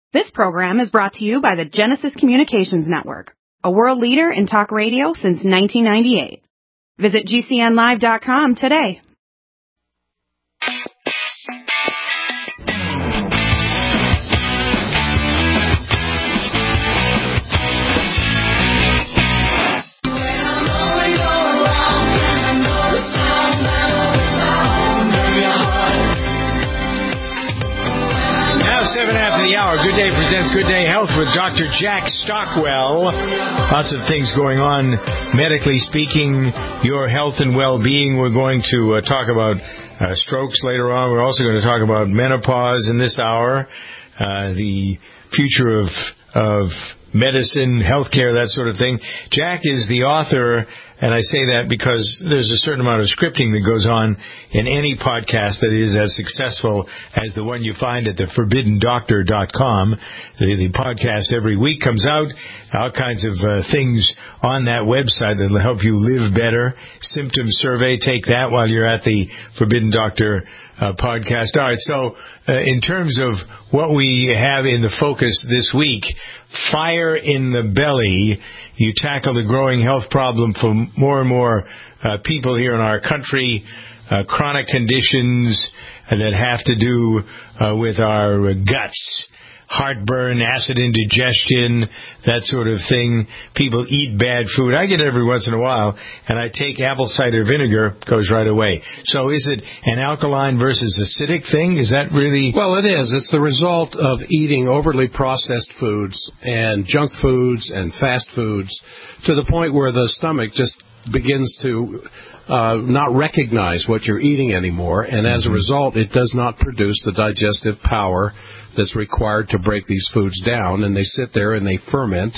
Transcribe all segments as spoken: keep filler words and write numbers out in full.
This program is brought to you by the Genesis Communications Network, a world leader in talk radio since nineteen ninety-eight. Visit G C N live dot com today. Seven after the hour. Good Day presents Good Day Health with Doctor Jack Stockwell. Lots of things going on, medically speaking, your health and well-being. We're going to uh, talk about uh, strokes later on. We're also going to talk about menopause in this hour, uh, the future of of medicine, healthcare, that sort of thing. Jack is the author, and I say that because there's a certain amount of scripting that goes on in any podcast that is as successful as the one you find at the forbidden doctor dot com. The, the podcast every week comes out, all kinds of uh, things on that website that will help you live better. Symptom survey, take that while you're at the Forbidden Doctor uh, podcast. All right, so uh, in terms of what we have in the focus this week, fire in the belly. You tackle the growing health problem for more and more uh, people here in our country, uh, chronic conditions that have to do uh, with our guts, heartburn, acid indigestion, that sort of thing. People eat bad food. I get it every once in a while, and I take apple cider vinegar, goes right away. So is it an alkaline versus acidic thing? Is that really... Well, it is. It's the result of eating overly processed foods and junk foods and fast foods to the point where the stomach just begins to uh, not recognize what you're eating anymore, and as a result, it does not produce the digestive power that's required to break these foods down, and they sit there and they ferment,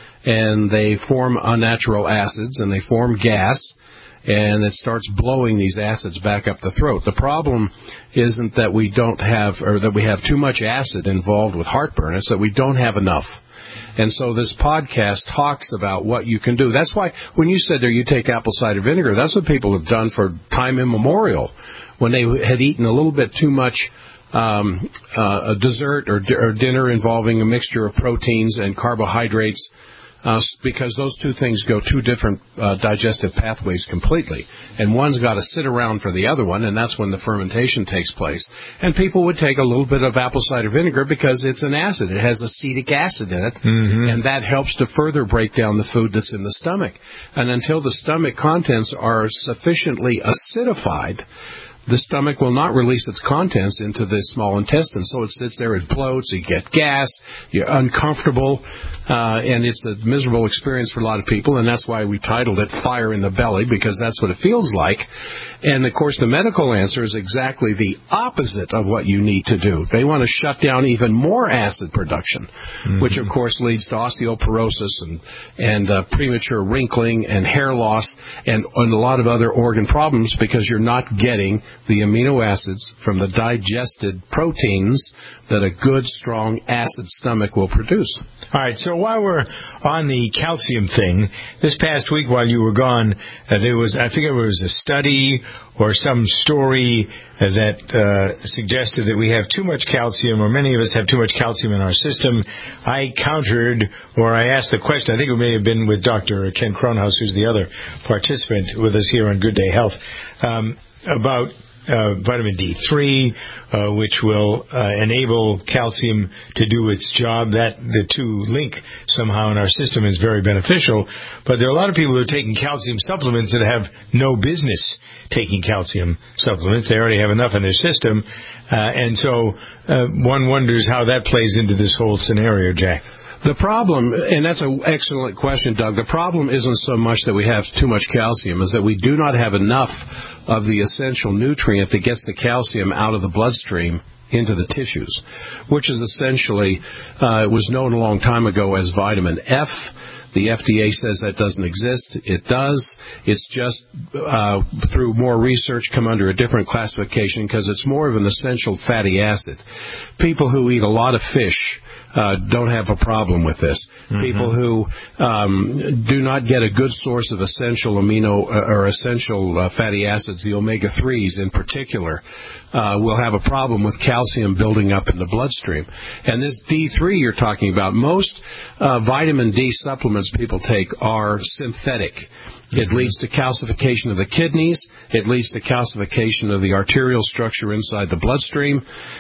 and they form unnatural acids, and they form gas, and it starts blowing these acids back up the throat. The problem isn't that we don't have, or that we have too much acid involved with heartburn, it's that we don't have enough. And so this podcast talks about what you can do. That's why when you said there you take apple cider vinegar, that's what people have done for time immemorial. When they had eaten a little bit too much um, uh, a dessert or, di- or dinner involving a mixture of proteins and carbohydrates, uh, because those two things go two different uh, digestive pathways completely. And one's got to sit around for the other one, and that's when the fermentation takes place. And people would take a little bit of apple cider vinegar because it's an acid. It has acetic acid in it, mm-hmm. and that helps to further break down the food that's in the stomach. And until the stomach contents are sufficiently acidified, the stomach will not release its contents into the small intestine. So it sits there, it bloats, you get gas, you're uncomfortable, uh, and it's a miserable experience for a lot of people, and that's why we titled it Fire in the Belly, because that's what it feels like. And, of course, the medical answer is exactly the opposite of what you need to do. They want to shut down even more acid production, mm-hmm. which, of course, leads to osteoporosis and, and uh, premature wrinkling and hair loss and, and a lot of other organ problems because you're not getting the amino acids from the digested proteins that a good, strong, acid stomach will produce. All right, so while we're on the calcium thing, this past week while you were gone, uh, there was, I think it was a study or some story uh, that uh, suggested that we have too much calcium, or many of us have too much calcium in our system. I countered, or I asked the question, I think it may have been with Doctor Ken Kronhaus, who's the other participant with us here on Good Day Health, um, about Uh, vitamin D three, uh, which will uh, enable calcium to do its job. That the two link somehow in our system is very beneficial. But there are a lot of people who are taking calcium supplements that have no business taking calcium supplements. They already have enough in their system. Uh, and so uh, one wonders how that plays into this whole scenario, Jack. The problem, and that's an excellent question, Doug, the problem isn't so much that we have too much calcium, is that we do not have enough of the essential nutrient that gets the calcium out of the bloodstream into the tissues, which is essentially, uh, it was known a long time ago as vitamin F. The F D A says that doesn't exist. It does. It's just uh, through more research come under a different classification because it's more of an essential fatty acid. People who eat a lot of fish uh, don't have a problem with this. Mm-hmm. People who um, do not get a good source of essential amino uh, or essential uh, fatty acids, the omega threes in particular, uh, will have a problem with calcium building up in the bloodstream. And this D three you're talking about, most uh, vitamin D supplements people take are synthetic. It leads to calcification of the kidneys. It leads to calcification of the arterial structure inside the bloodstream.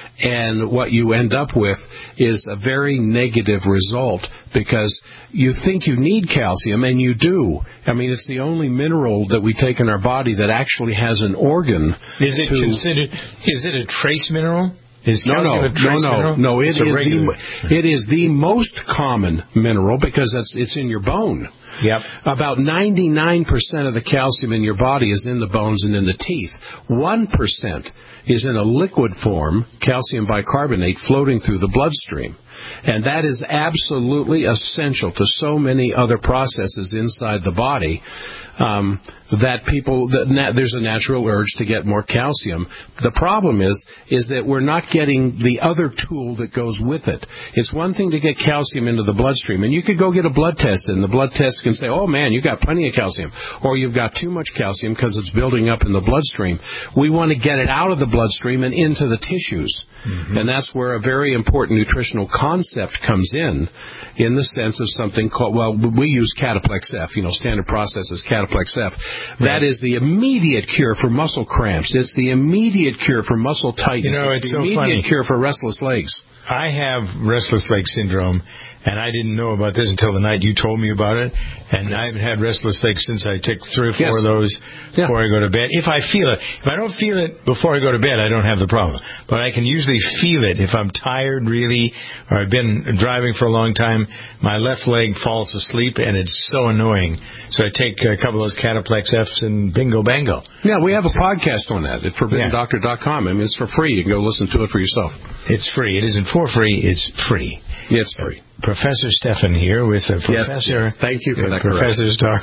And what you end up with is a very negative result because you think you need calcium, and you do. I mean, it's the only mineral that we take in our body that actually has an organ. Is it to, considered, is it a trace mineral? Is no, no, a trace no, no, mineral? no. It is, the, it is the most common mineral because it's, it's in your bone. Yep. About ninety-nine percent of the calcium in your body is in the bones and in the teeth. one percent is in a liquid form, calcium bicarbonate, floating through the bloodstream. And that is absolutely essential to so many other processes inside the body um, that people, that na- there's a natural urge to get more calcium. The problem is, is that we're not getting the other tool that goes with it. It's one thing to get calcium into the bloodstream, and you could go get a blood test, and the blood test can say, oh, man, you've got plenty of calcium, or you've got too much calcium because it's building up in the bloodstream. We want to get it out of the bloodstream and into the tissues, mm-hmm. and that's where a very important nutritional concept comes in, in the sense of something called, well, we use Cataplex F, you know, standard process is Cataplex F. Right. That is the immediate cure for muscle cramps. It's the immediate cure for muscle tightness. You know, it's, it's the so immediate funny. cure for restless legs. I have restless leg syndrome, and I didn't know about this until the night you told me about it. And yes. I've had restless legs since I took three or four yes. of those yeah. before I go to bed. If I feel it. If I don't feel it before I go to bed, I don't have the problem. But I can usually feel it if I'm tired really, or I've been driving for a long time. My left leg falls asleep, and it's so annoying. So I take a couple of those Cataplex Fs and bingo bango. Yeah, we have a podcast on that at forbidden doctor dot com. I mean, it's for free. You can go listen to it for yourself. It's free. It isn't for free. It's free. Yeah, it's free. Professor Stephan here with a Professor. Yes, yes. Thank you for that. Professor Stark.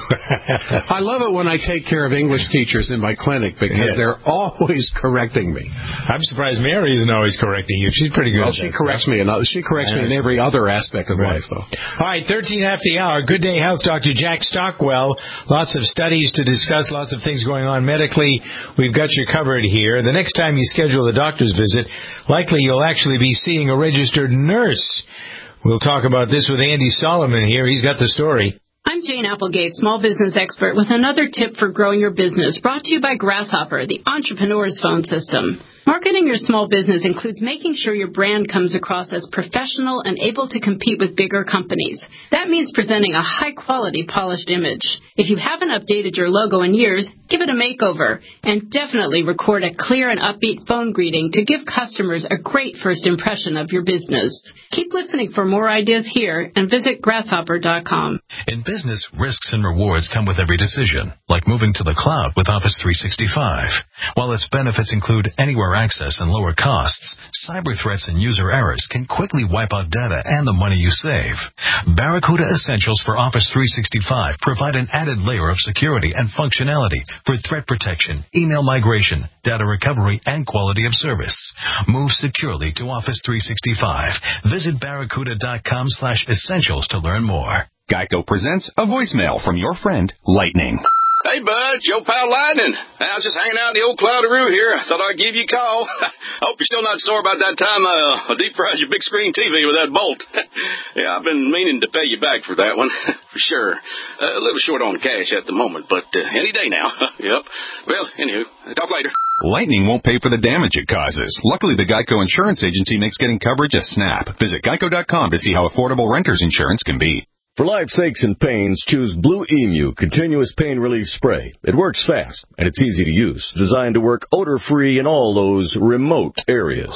I love it when I take care of English teachers in my clinic because yes. they're always correcting me. I'm surprised Mary isn't always correcting you. She's pretty good. Well, she corrects stuff. me. In, she corrects me in every other aspect of right. life, though. All right, thirteen after the hour. Good Day Health, Doctor Jack Stockwell. Lots of studies to discuss. Lots of things going on medically. We've got you covered here. The next time you schedule a doctor's visit, likely you'll actually be seeing a registered nurse. We'll talk about this with Andy Solomon here. He's got the story. I'm Jane Applegate, small business expert, with another tip for growing your business, brought to you by Grasshopper, the entrepreneur's phone system. Marketing your small business includes making sure your brand comes across as professional and able to compete with bigger companies. That means presenting a high-quality, polished image. If you haven't updated your logo in years, give it a makeover. And definitely record a clear and upbeat phone greeting to give customers a great first impression of your business. Keep listening for more ideas here and visit grasshopper dot com. In business, risks and rewards come with every decision, like moving to the cloud with Office three sixty-five. While its benefits include anywhere access and lower costs, cyber threats and user errors can quickly wipe out data and the money you save. Barracuda Essentials for Office three sixty-five provide an added layer of security and functionality for threat protection, email migration, data recovery, and quality of service. Move securely to Office three sixty-five. Visit barracuda dot com slash essentials to learn more. Geico presents a voicemail from your friend, Lightning. Hey, bud, your pal Lightning. I was just hanging out in the old Cloudaroo here. I thought I'd give you a call. I hope you're still not sore about that time uh, I deep fried your big screen T V with that bolt. Yeah, I've been meaning to pay you back for that one, for sure. Uh, a little short on cash at the moment, but uh, any day now. Yep. Well, anywho, talk later. Lightning won't pay for the damage it causes. Luckily, the Geico Insurance Agency makes getting coverage a snap. Visit geico dot com to see how affordable renter's insurance can be. For life's aches and pains, choose Blue Emu Continuous Pain Relief Spray. It works fast, and it's easy to use. Designed to work odor-free in all those remote areas.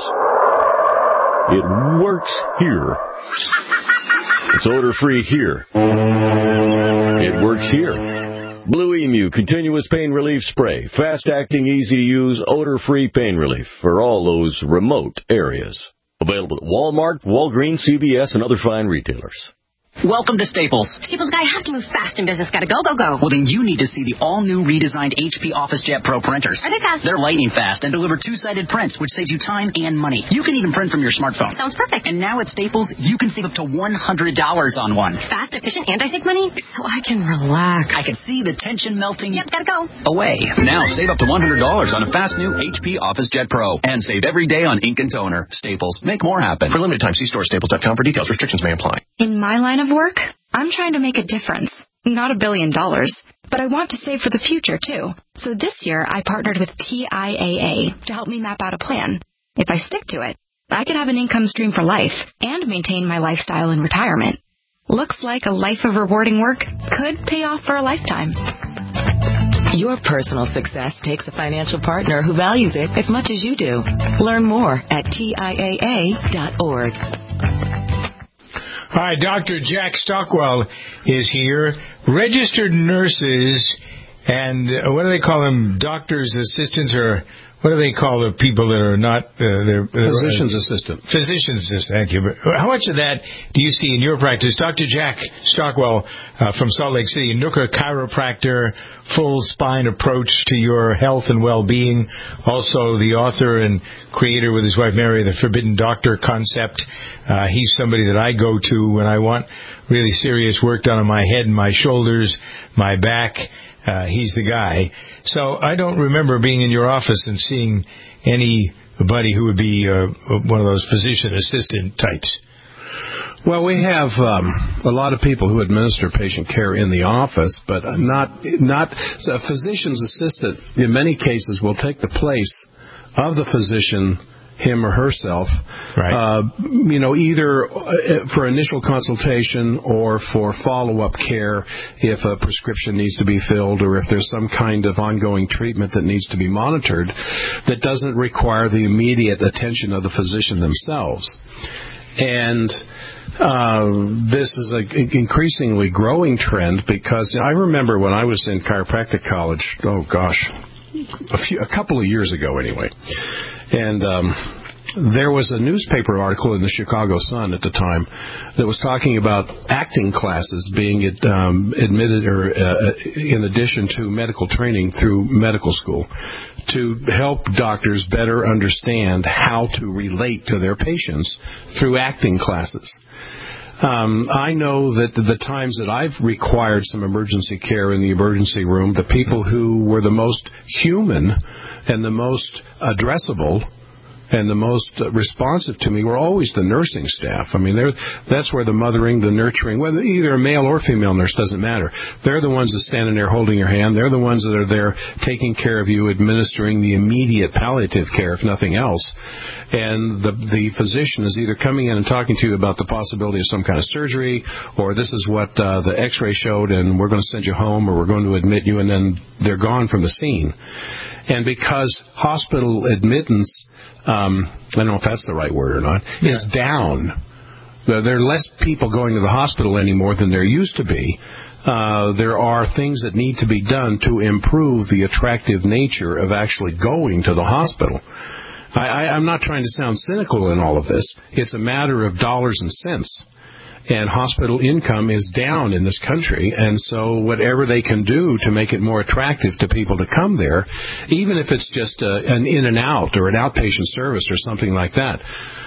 It works here. It's odor-free here. It works here. Blue Emu Continuous Pain Relief Spray. Fast-acting, easy-to-use, odor-free pain relief for all those remote areas. Available at Walmart, Walgreens, C V S, and other fine retailers. Welcome to Staples. Staples guy, I have to move fast in business. Gotta go, go, go. Well, then you need to see the all-new redesigned H P OfficeJet Pro printers. Are they fast? They're lightning fast and deliver two-sided prints, which saves you time and money. You can even print from your smartphone. Sounds perfect. And now at Staples, you can save up to one hundred dollars on one. Fast, efficient, and I save money? So I can relax. I can see the tension melting. Yep, gotta go. Away. Now save up to one hundred dollars on a fast new H P OfficeJet Pro. And save every day on ink and toner. Staples. Make more happen. For limited time, see store staples dot com for details. Restrictions may apply. In my line of work, I'm trying to make a difference. Not a billion dollars, but I want to save for the future, too. So this year, I partnered with T I A A to help me map out a plan. If I stick to it, I could have an income stream for life and maintain my lifestyle in retirement. Looks like a life of rewarding work could pay off for a lifetime. Your personal success takes a financial partner who values it as much as you do. Learn more at T I A A dot org. Hi, Doctor Jack Stockwell is here. Registered nurses and uh, what do they call them? Doctors' assistants, or what do they call the people that are not uh, they're, they're, physician's uh, assistant? Physician's assistant. Thank you. How much of that do you see in your practice, Doctor Jack Stockwell uh, from Salt Lake City, Nooka chiropractor, full spine approach to your health and well-being, also the author and creator with his wife Mary, the Forbidden Doctor concept. Uh, he's somebody that I go to when I want really serious work done on my head and my shoulders, my back. Uh, he's the guy. So I don't remember being in your office and seeing anybody who would be uh, one of those physician assistant types. Well, we have um, a lot of people who administer patient care in the office, but not not so a physician's assistant. In many cases, will take the place of the physician, him or herself, right. uh, you know, either for initial consultation or for follow-up care if a prescription needs to be filled or if there's some kind of ongoing treatment that needs to be monitored that doesn't require the immediate attention of the physician themselves. And uh, this is an increasingly growing trend because I remember when I was in chiropractic college, oh gosh, a, few, a couple of years ago anyway, and um, there was a newspaper article in the Chicago Sun at the time that was talking about acting classes being um, admitted or uh, in addition to medical training through medical school to help doctors better understand how to relate to their patients through acting classes. Um, I know that the times that I've required some emergency care in the emergency room, the people who were the most human and the most addressable and the most responsive to me were always the nursing staff. I mean, that's where the mothering, the nurturing, whether either a male or female nurse, doesn't matter. They're the ones that stand in there holding your hand. They're the ones that are there taking care of you, administering the immediate palliative care, if nothing else. And the the physician is either coming in and talking to you about the possibility of some kind of surgery, or this is what uh, the x-ray showed, and we're going to send you home, or we're going to admit you, and then they're gone from the scene. And because hospital admittance, um, I don't know if that's the right word or not, yeah. is down. There are less people going to the hospital anymore than there used to be. Uh, there are things that need to be done to improve the attractive nature of actually going to the hospital. I, I, I'm not trying to sound cynical in all of this. It's a matter of dollars and cents. And hospital income is down in this country, and so whatever they can do to make it more attractive to people to come there, even if it's just a, an in and out or an outpatient service or something like that,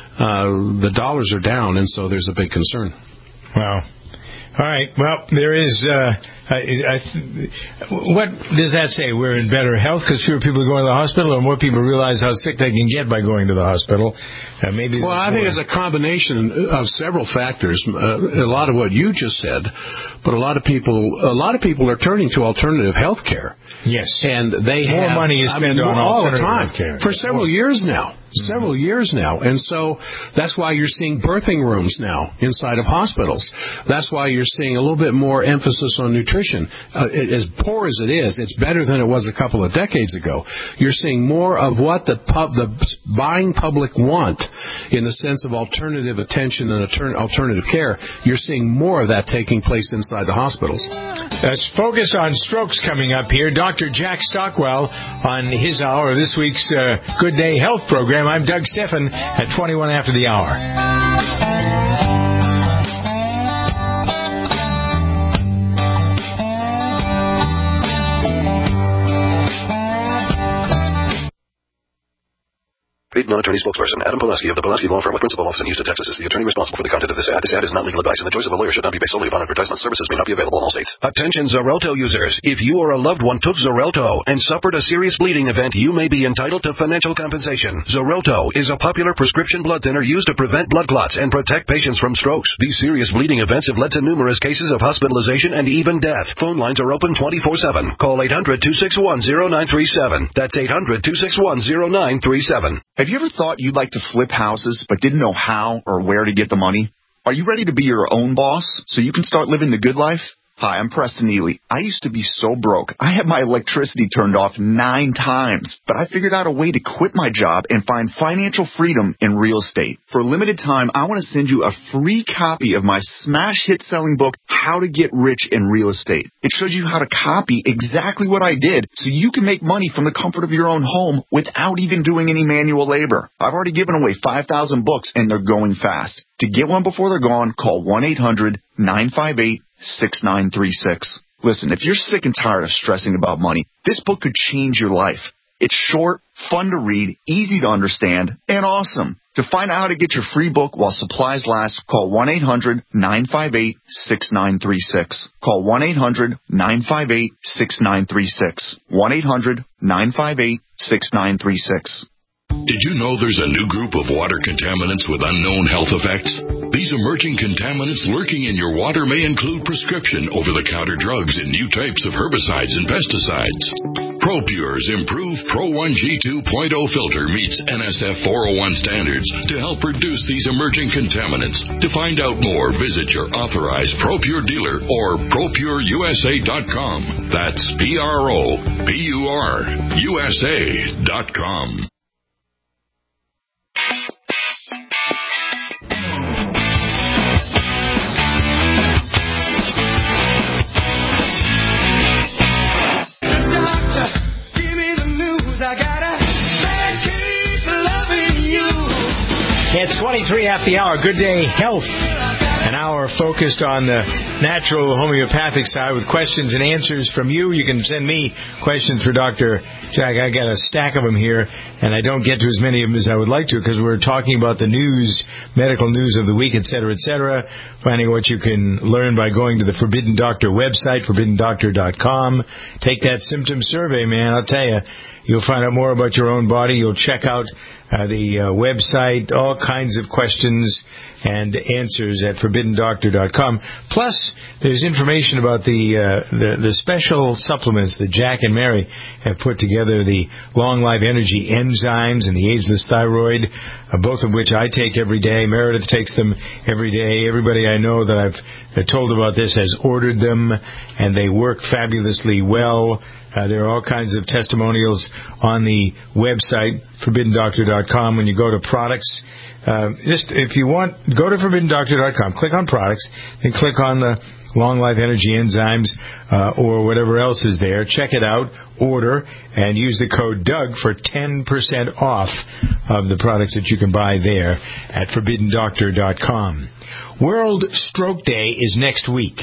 uh, the dollars are down, and so there's a big concern. Wow. All right. Well, there is. Uh, I, I, what does that say? We're in better health because fewer people are going to the hospital, or more people realize how sick they can get by going to the hospital? Uh, maybe. Well, I think it's a combination of several factors. Uh, a lot of what you just said, but a lot of people, a lot of people are turning to alternative health care. Yes. And they more have money is spent I mean, on all the time care. for several years now. Several years now. And so that's why you're seeing birthing rooms now inside of hospitals. That's why you're seeing a little bit more emphasis on nutrition. Uh, it, as poor as it is, it's better than it was a couple of decades ago. You're seeing more of what the pub, the buying public want in the sense of alternative attention and alternative care. You're seeing more of that taking place inside the hospitals. Let's focus on strokes coming up here. Doctor Jack Stockwell on his hour of this week's uh, Good Day Health program. I'm Doug Steffen at twenty-one after the hour. non-attorney spokesperson. Adam Pulaski of the Pulaski Law Firm with principal office in Houston, Texas is the attorney responsible for the content of this ad. This ad is not legal advice, and the choice of a lawyer should not be based solely upon advertisement. Services may not be available in all states. Attention Xarelto users. If you or a loved one took Xarelto and suffered a serious bleeding event, you may be entitled to financial compensation. Xarelto is a popular prescription blood thinner used to prevent blood clots and protect patients from strokes. These serious bleeding events have led to numerous cases of hospitalization and even death. Phone lines are open twenty-four seven. Call eight hundred, two six one, zero nine three seven. That's eight hundred, two six one, zero nine three seven. Have you ever thought you'd like to flip houses but didn't know how or where to get the money? Are you ready to be your own boss so you can start living the good life? Hi, I'm Preston Neely. I used to be so broke. I had my electricity turned off nine times, but I figured out a way to quit my job and find financial freedom in real estate. For a limited time, I want to send you a free copy of my smash hit selling book, How to Get Rich in Real Estate. It shows you how to copy exactly what I did so you can make money from the comfort of your own home without even doing any manual labor. I've already given away five thousand books and they're going fast. To get one before they're gone, call one eight hundred, nine five eight, six nine three six. Listen, if you're sick and tired of stressing about money, this book could change your life. It's short, fun to read, easy to understand, and awesome. To find out how to get your free book while supplies last, call one eight hundred, nine five eight, six nine three six. Call one eight hundred, nine five eight, six nine three six. one eight hundred, nine five eight, six nine three six. Did you know there's a new group of water contaminants with unknown health effects? These emerging contaminants lurking in your water may include prescription over-the-counter drugs and new types of herbicides and pesticides. ProPure's improved Pro one G two point oh filter meets N S F four oh one standards to help reduce these emerging contaminants. To find out more, visit your authorized ProPure dealer or pro pure U S A dot com. That's P R O P U R U S A dot com. It's twenty-three after the hour. Good Day Health. An hour focused on the natural homeopathic side with questions and answers from you. You can send me questions for Doctor Jack. I got a stack of them here, and I don't get to as many of them as I would like to because we're talking about the news, medical news of the week, et cetera, et cetera. Finding what you can learn by going to the Forbidden Doctor website, forbidden doctor dot com. Take that symptom survey, man. I'll tell you, you'll find out more about your own body. You'll check out Uh, the uh, website, all kinds of questions and answers at forbidden doctor dot com. Plus, there's information about the, uh, the the special supplements that Jack and Mary have put together, the Long Life Energy enzymes and the Ageless Thyroid, uh, both of which I take every day. Meredith takes them every day. Everybody I know that I've uh, told about this has ordered them, and they work fabulously well. Uh, there are all kinds of testimonials on the website, forbidden doctor dot com. When you go to products, uh, just if you want, go to forbidden doctor dot com, click on products, then click on the Long Life Energy enzymes uh, or whatever else is there. Check it out, order, and use the code Doug for ten percent off of the products that you can buy there at forbidden doctor dot com. World Stroke Day is next week.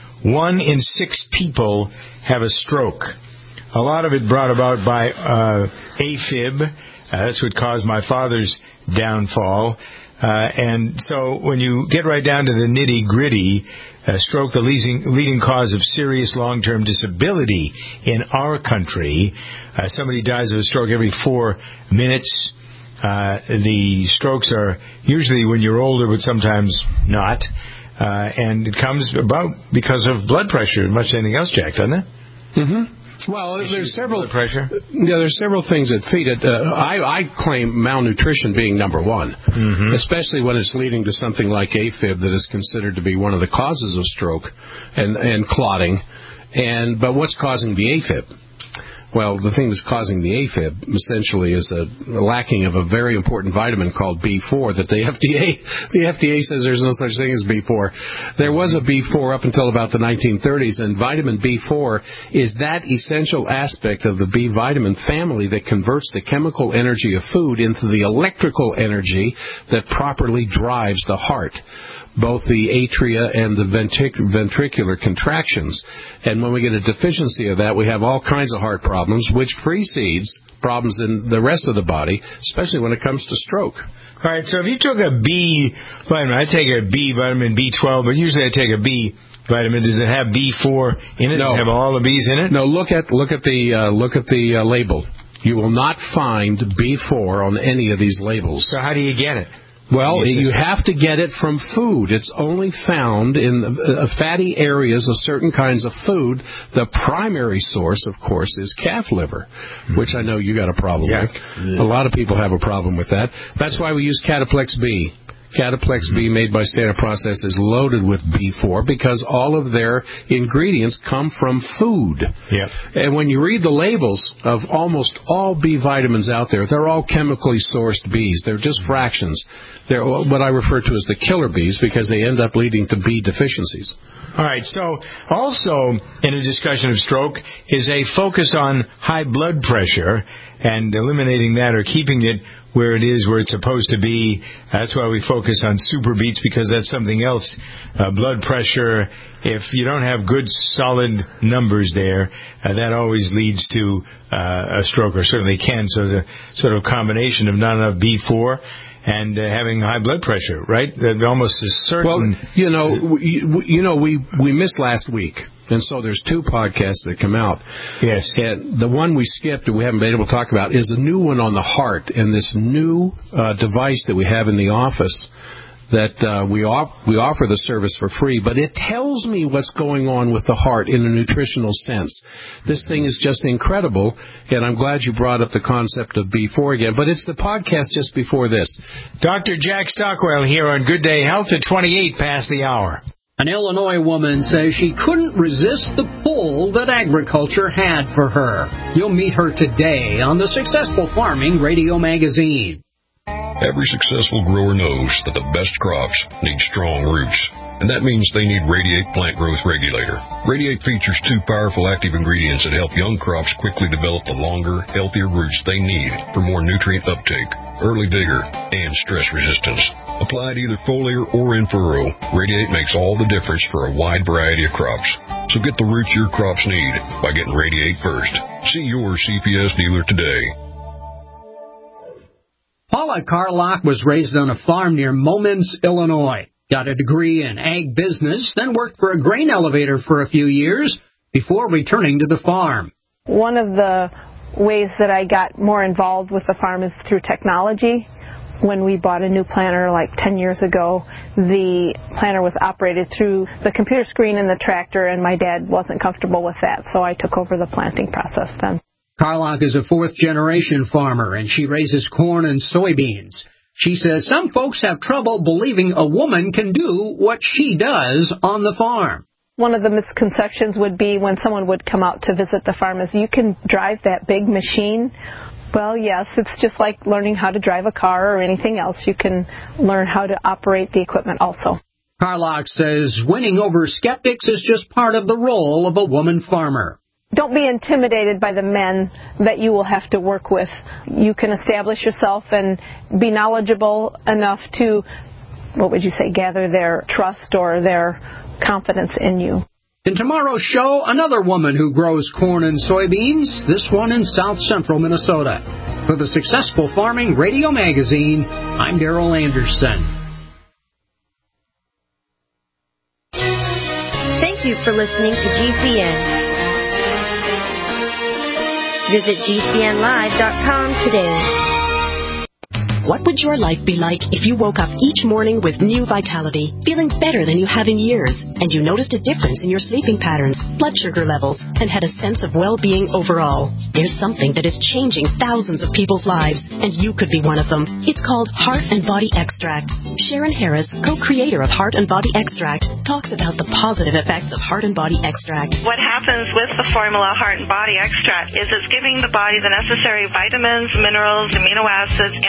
One in six people have a stroke. A lot of it brought about by uh, AFib. Uh, that's what caused my father's downfall. Uh, and so when you get right down to the nitty-gritty, uh, stroke, the leading, leading cause of serious long-term disability in our country. Uh, somebody dies of a stroke every four minutes. Uh, the strokes are usually when you're older, but sometimes not. Uh, and it comes about because of blood pressure, as much as anything else, Jack, doesn't it? Mm-hmm. Well, there's several blood pressure. Yeah, there's several things that feed it. Uh, I, I claim malnutrition being number one, mm-hmm. especially when it's leading to something like AFib that is considered to be one of the causes of stroke and, and clotting. And but what's causing the AFib? Well, the thing that's causing the AFib essentially is a lacking of a very important vitamin called B four that the F D A the F D A says there's no such thing as B four. There was a B four up until about the nineteen thirties, and vitamin B four is that essential aspect of the B vitamin family that converts the chemical energy of food into the electrical energy that properly drives the heart, both the atria and the ventric- ventricular contractions. And when we get a deficiency of that, we have all kinds of heart problems, which precedes problems in the rest of the body, especially when it comes to stroke. All right, so if you took a B vitamin, I take a B vitamin, B twelve, but usually I take a B vitamin. Does it have B four in it? No. Does it have all the B's in it? No, look at look at the uh, look at the uh, label. You will not find B four on any of these labels. So how do you get it? Well, you have to get it from food. It's only found in uh, fatty areas of certain kinds of food. The primary source, of course, is calf liver, which I know you got a problem yeah. with. Yeah. A lot of people have a problem with that. That's why we use Cataplex B. Cataplex B, made by Standard Process, is loaded with B four because all of their ingredients come from food. Yep. And when you read the labels of almost all B vitamins out there, they're all chemically sourced Bs. They're just fractions. They're what I refer to as the killer bees because they end up leading to B deficiencies. All right, so also in a discussion of stroke is a focus on high blood pressure and eliminating that or keeping it where it is, where it's supposed to be. That's why we focus on super beats, because that's something else. Uh, blood pressure, if you don't have good, solid numbers there, uh, that always leads to uh, a stroke, or certainly can. So the sort of combination of not enough B four and uh, having high blood pressure, right? That almost is certain. Well, you know, we, you know, we, we missed last week. And so there's two podcasts that come out. Yes. And the one we skipped and we haven't been able to talk about is a new one on the heart and this new uh, device that we have in the office that uh, we, off- we offer the service for free, but it tells me what's going on with the heart in a nutritional sense. This thing is just incredible, and I'm glad you brought up the concept of B four again, but it's the podcast just before this. Doctor Jack Stockwell here on Good Day Health at twenty-eight past the hour. An Illinois woman says she couldn't resist the pull that agriculture had for her. You'll meet her today on the Successful Farming Radio Magazine. Every successful grower knows that the best crops need strong roots, and that means they need Radiate Plant Growth Regulator. Radiate features two powerful active ingredients that help young crops quickly develop the longer, healthier roots they need for more nutrient uptake, early vigor, and stress resistance. Applied either foliar or in furrow, Radiate makes all the difference for a wide variety of crops. So get the roots your crops need by getting Radiate first. See your C P S dealer today. Paula Carlock was raised on a farm near Momence, Illinois. Got a degree in ag business, then worked for a grain elevator for a few years before returning to the farm. One of the ways that I got more involved with the farm is through technology. When we bought a new planter like ten years ago, the planter was operated through the computer screen in the tractor, and my dad wasn't comfortable with that, so I took over the planting process then. Carlock is a fourth-generation farmer, and she raises corn and soybeans. She says some folks have trouble believing a woman can do what she does on the farm. One of the misconceptions would be when someone would come out to visit the farm is, you can drive that big machine. Well, yes, it's just like learning how to drive a car or anything else. You can learn how to operate the equipment also. Carlock says winning over skeptics is just part of the role of a woman farmer. Don't be intimidated by the men that you will have to work with. You can establish yourself and be knowledgeable enough to, what would you say, gather their trust or their confidence in you. In tomorrow's show, another woman who grows corn and soybeans, this one in south central Minnesota. For the Successful Farming Radio Magazine, I'm Darrell Anderson. Thank you for listening to G C N. Visit G C N live dot com today. What would your life be like if you woke up each morning with new vitality, feeling better than you have in years, and you noticed a difference in your sleeping patterns, blood sugar levels, and had a sense of well-being overall? There's something that is changing thousands of people's lives, and you could be one of them. It's called Heart and Body Extract. Sharon Harris, co-creator of Heart and Body Extract, talks about the positive effects of Heart and Body Extract. What happens with the formula Heart and Body Extract is it's giving the body the necessary vitamins, minerals, amino acids, enzymes, and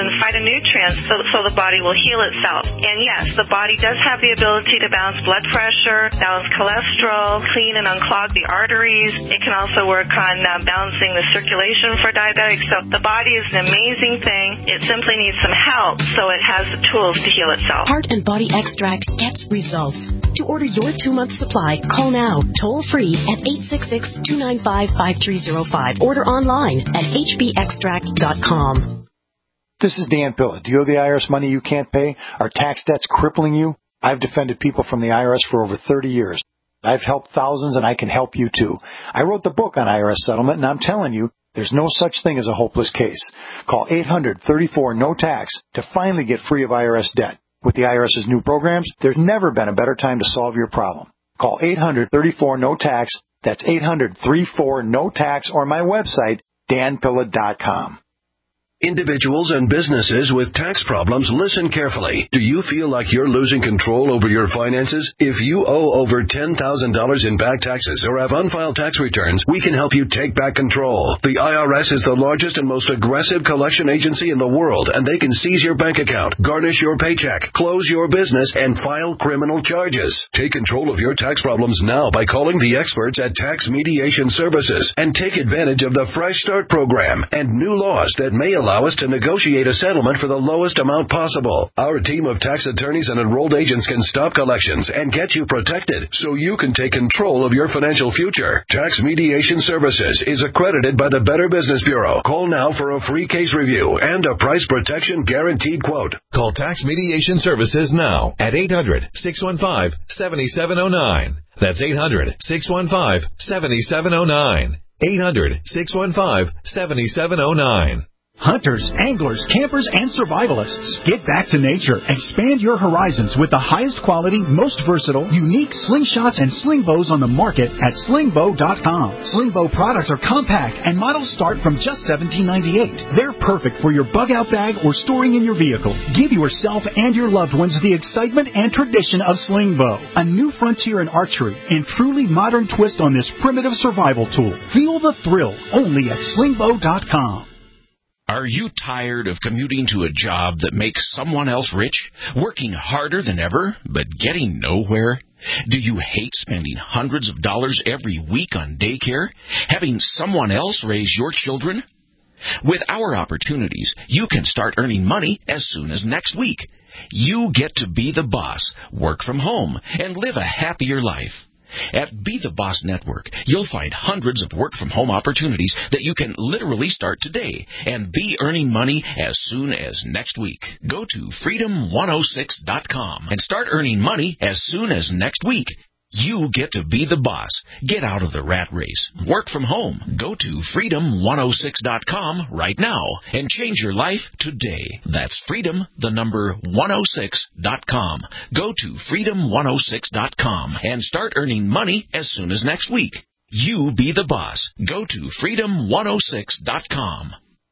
and phytonutrients so, so the body will heal itself. And yes, the body does have the ability to balance blood pressure, balance cholesterol, clean and unclog the arteries. It can also work on uh, balancing the circulation for diabetics. So the body is an amazing thing. It simply needs some help so it has the tools to heal itself. Heart and Body Extract gets results. To order your two-month supply, call now, toll-free at eight six six, two nine five, five three zero five. Order online at h b extract dot com. This is Dan Pilla. Do you owe the I R S money you can't pay? Are tax debts crippling you? I've defended people from the I R S for over thirty years. I've helped thousands, and I can help you, too. I wrote the book on I R S settlement, and I'm telling you, there's no such thing as a hopeless case. Call eight hundred, thirty-four, no tax to finally get free of I R S debt. With the IRS's new programs, there's never been a better time to solve your problem. Call eight hundred, thirty-four, no tax. That's eight hundred, thirty-four, no tax, or my website, dan pilla dot com. Individuals and businesses with tax problems, listen carefully. Do you feel like you're losing control over your finances? If you owe over ten thousand dollars in back taxes or have unfiled tax returns, we can help you take back control. The I R S is the largest and most aggressive collection agency in the world, and they can seize your bank account, garnish your paycheck, close your business, and file criminal charges. Take control of your tax problems now by calling the experts at Tax Mediation Services and take advantage of the Fresh Start program and new laws that may allow us to negotiate a settlement for the lowest amount possible. Our team of tax attorneys and enrolled agents can stop collections and get you protected so you can take control of your financial future. Tax Mediation Services is accredited by the Better Business Bureau. Call now for a free case review and a price protection guaranteed quote. Call Tax Mediation Services now at eight hundred, six one five, seven seven zero nine. That's eight hundred, six one five, seven seven zero nine. eight hundred, six one five, seven seven zero nine. Hunters, anglers, campers, and survivalists. Get back to nature. Expand your horizons with the highest quality, most versatile, unique slingshots and sling bows on the market at sling bow dot com. Sling bow products are compact and models start from just seventeen ninety-eight. They're perfect for your bug out bag or storing in your vehicle. Give yourself and your loved ones the excitement and tradition of sling bow. A new frontier in archery and truly modern twist on this primitive survival tool. Feel the thrill only at sling bow dot com. Are you tired of commuting to a job that makes someone else rich, working harder than ever, but getting nowhere? Do you hate spending hundreds of dollars every week on daycare, having someone else raise your children? With our opportunities, you can start earning money as soon as next week. You get to be the boss, work from home, and live a happier life. At Be the Boss Network, you'll find hundreds of work-from-home opportunities that you can literally start today and be earning money as soon as next week. Go to freedom one oh six dot com and start earning money as soon as next week. You get to be the boss. Get out of the rat race. Work from home. Go to freedom one oh six dot com right now and change your life today. That's freedom, the number one oh six dot com. Go to freedom one oh six dot com and start earning money as soon as next week. You be the boss. Go to freedom one oh six dot com.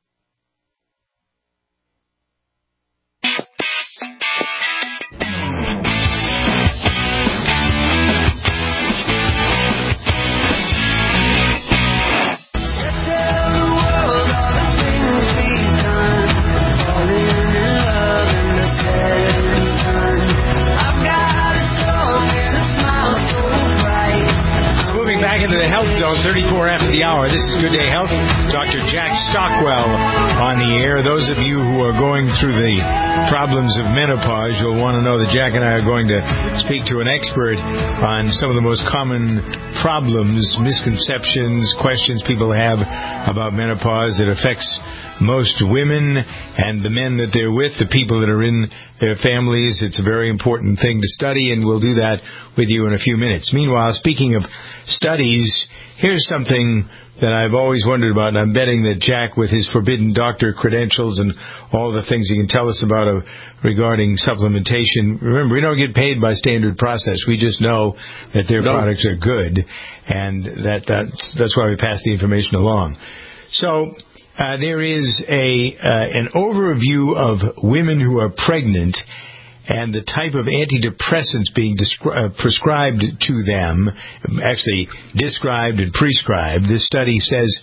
Back into the Health Zone, thirty-four after the hour. This is Good Day Health. Doctor Jack Stockwell on the air. Those of you who are going through the problems of menopause, you'll want to know that Jack and I are going to speak to an expert on some of the most common problems, misconceptions, questions people have about menopause that affects most women and the men that they're with, the people that are in their families. It's a very important thing to study, and we'll do that with you in a few minutes. Meanwhile, speaking of studies, here's something that I've always wondered about, and I'm betting that Jack, with his forbidden doctor credentials and all the things he can tell us about uh, regarding supplementation, remember, we don't get paid by Standard Process. We just know that their no. products are good, and that that's, that's why we pass the information along. So Uh, there is a uh, an overview of women who are pregnant and the type of antidepressants being descri- uh, prescribed to them, actually described and prescribed. This study says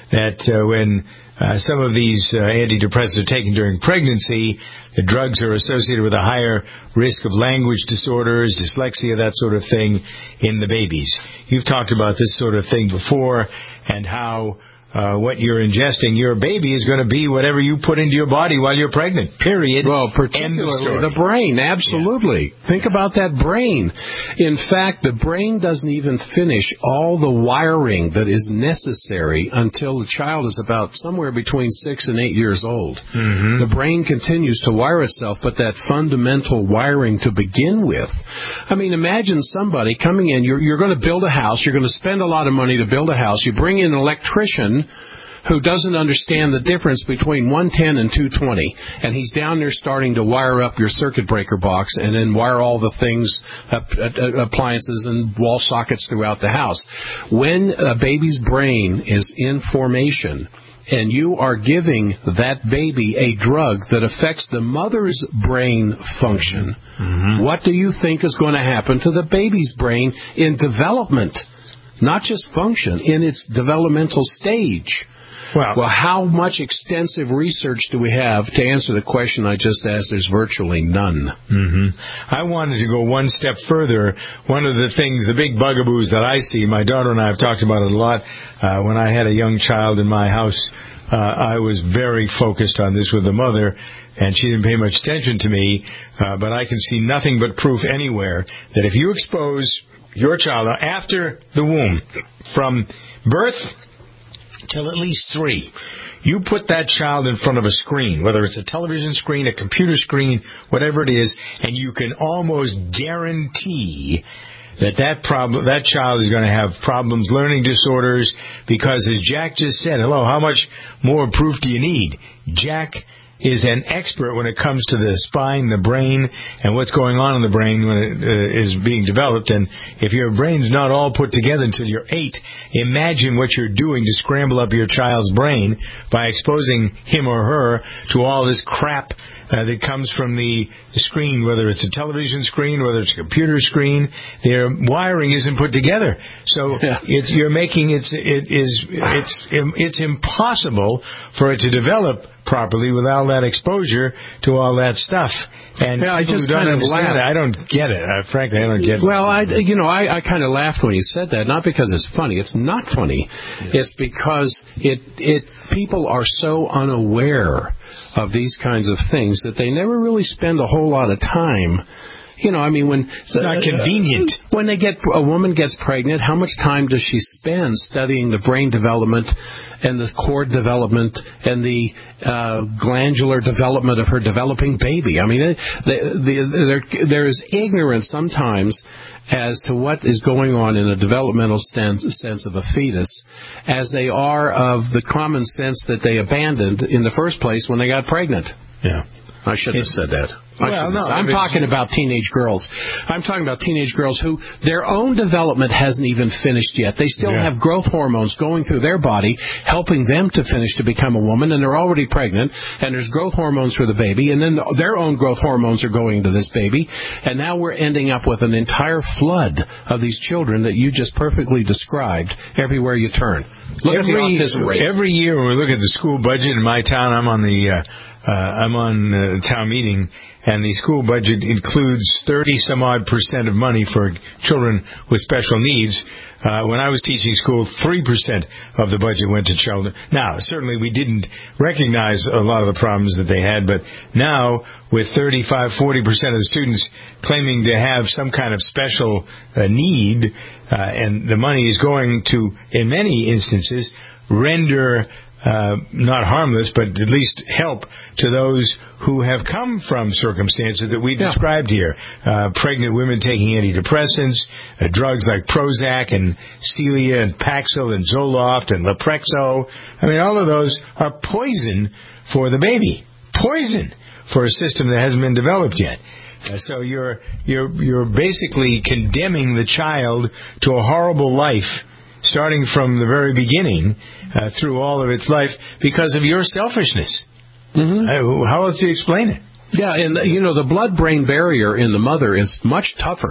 that uh, when uh, some of these uh, antidepressants are taken during pregnancy, the drugs are associated with a higher risk of language disorders, dyslexia, that sort of thing in the babies. You've talked about this sort of thing before, and how Uh, what you're ingesting, your baby is going to be whatever you put into your body while you're pregnant, period. Well, particularly the brain, absolutely. Yeah. Think about that brain. In fact, the brain doesn't even finish all the wiring that is necessary until the child is about somewhere between six and eight years old. Mm-hmm. The brain continues to wire itself, but that fundamental wiring to begin with. I mean, imagine somebody coming in, you're, you're going to build a house, you're going to spend a lot of money to build a house, you bring in an electrician who doesn't understand the difference between one ten and two twenty, and he's down there starting to wire up your circuit breaker box and then wire all the things, uh, uh, appliances and wall sockets throughout the house. When a baby's brain is in formation and you are giving that baby a drug that affects the mother's brain function, mm-hmm. what do you think is going to happen to the baby's brain in development? Not just function, in its developmental stage. Well, well, how much extensive research do we have to answer the question I just asked? There's virtually none. Mm-hmm. I wanted to go one step further. One of the things, the big bugaboos that I see, my daughter and I have talked about it a lot. Uh, when I had a young child in my house, uh, I was very focused on this with the mother, and she didn't pay much attention to me. Uh, but I can see nothing but proof anywhere that if you expose your child after the womb, from birth till at least three, you put that child in front of a screen, whether it's a television screen, a computer screen, whatever it is, and you can almost guarantee that that problem, that child is going to have problems, learning disorders, because as Jack just said, hello, how much more proof do you need? Jack is an expert when it comes to the spine, the brain, and what's going on in the brain when it uh, is being developed. And if your brain's not all put together until you're eight, imagine what you're doing to scramble up your child's brain by exposing him or her to all this crap Uh, that comes from the screen, whether it's a television screen, whether it's a computer screen. Their wiring isn't put together, so yeah. it's, you're making it's it is it's it's impossible for it to develop properly with all that exposure to all that stuff. And yeah, I just don't kind of understand that. I don't get it. Uh, frankly, I don't get it. Well, I you know I, I kind of laughed when you said that, not because it's funny. It's not funny. Yeah. It's because it it people are so unaware of these kinds of things that they never really spend a whole lot of time. You know, I mean, when it's not uh, convenient. When they get a woman gets pregnant, how much time does she spend studying the brain development and the cord development and the uh, glandular development of her developing baby? I mean, they, they, there, there is ignorance sometimes as to what is going on in a developmental sense, sense of a fetus, as they are of the common sense that they abandoned in the first place when they got pregnant. Yeah. I shouldn't have said that. Well, no, I'm I mean, talking about teenage girls. I'm talking about teenage girls who their own development hasn't even finished yet. They still yeah. have growth hormones going through their body, helping them to finish to become a woman, and they're already pregnant, and there's growth hormones for the baby, and then their own growth hormones are going to this baby, and now we're ending up with an entire flood of these children that you just perfectly described everywhere you turn. Look every, at the autism rate. Every year when we look at the school budget in my town, I'm on the... Uh, Uh, I'm on uh, town meeting, and the school budget includes thirty some odd percent of money for children with special needs. Uh, when I was teaching school, three percent of the budget went to children. Now, certainly we didn't recognize a lot of the problems that they had, but now with thirty-five, forty percent of the students claiming to have some kind of special uh, need, uh, and the money is going to, in many instances, render Uh, not harmless, but at least help to those who have come from circumstances that we yeah. described here. Uh, pregnant women taking antidepressants, uh, drugs like Prozac and Celia and Paxil and Zoloft and Leprexo. I mean, all of those are poison for the baby. Poison for a system that hasn't been developed yet. Uh, so you're you're you're basically condemning the child to a horrible life, starting from the very beginning, uh, through all of its life, because of your selfishness. Mm-hmm. Uh, how else do you explain it? Yeah, and, you know, the blood-brain barrier in the mother is much tougher